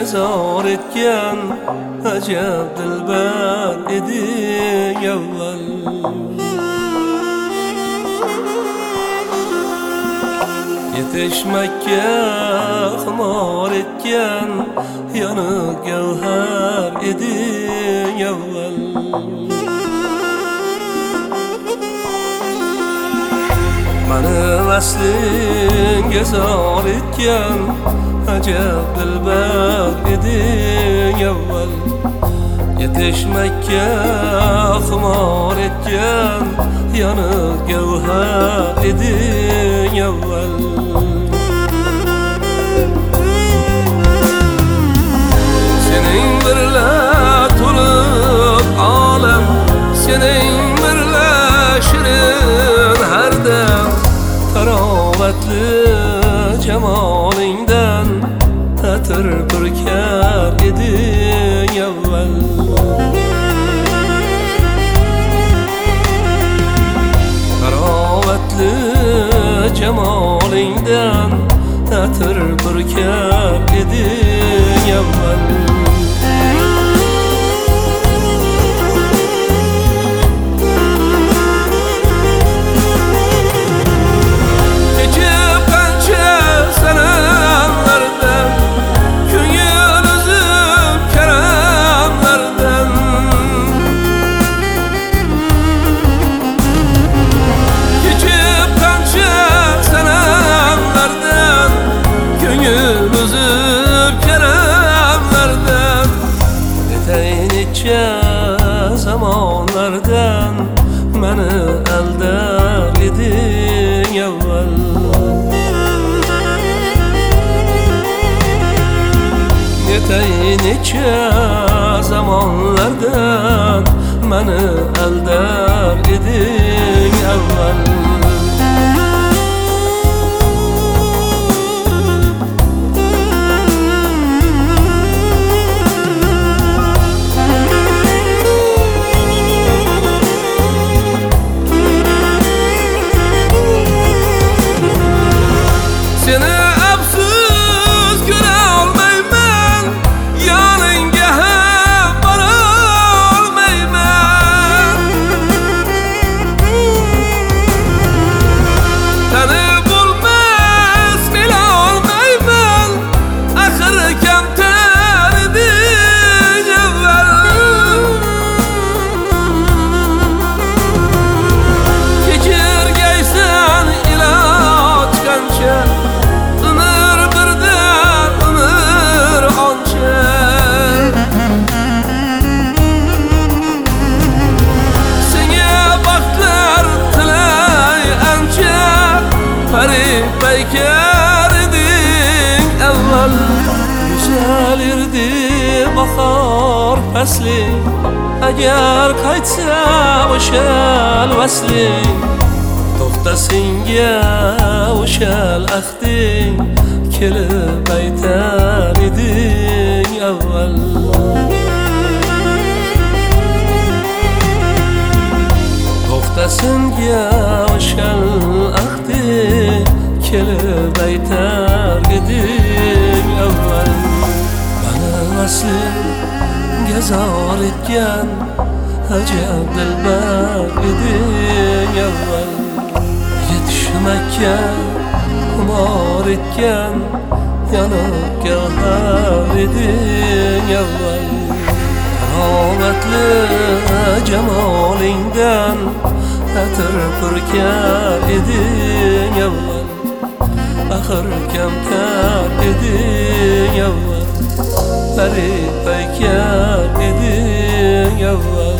gezor etgan ajab dilbar eding avval. Yetishmakka xumor etgan yoniq gavhar eding avval. Mani vaslinga zor etgan ajab dilbar eding avval. Yetishmakka xumor etgan yoniq gavhar eding avval. Sening birla to'lib olam, sening birla shirin har dam, tarovatli jamolingdan ta'tir purkar eding avval. Tarovatli jamolingdan ta'tir purkar eding avval. Zamonlardan meni aldar eding avval. Necha zamonlardan meni aldar eding avval. Seni absiz göre olmayman, yanınga ham bora olmayman. Tanib bo'lmas bila olmayman, axir kamtar eding avval. Kechirgaysan iloj qancha, paykar eding avval. Güzel erdi bahor fasling, agar qaytsa o'shal vasling. To'xta senga o'shal ahding, kelib aytar eding avval. To'xta senga o'shal ahding, kelib aytar eding avval. Mani vaslinga zor etgan ajab dilbar eding avval. Yetishmakka xumor etgan yoniq gavhar eding avval. Tarovatli jamolingdan ta'tir purkar eding avval. Axir kamtar eding avval, g'arib paykar eding avval.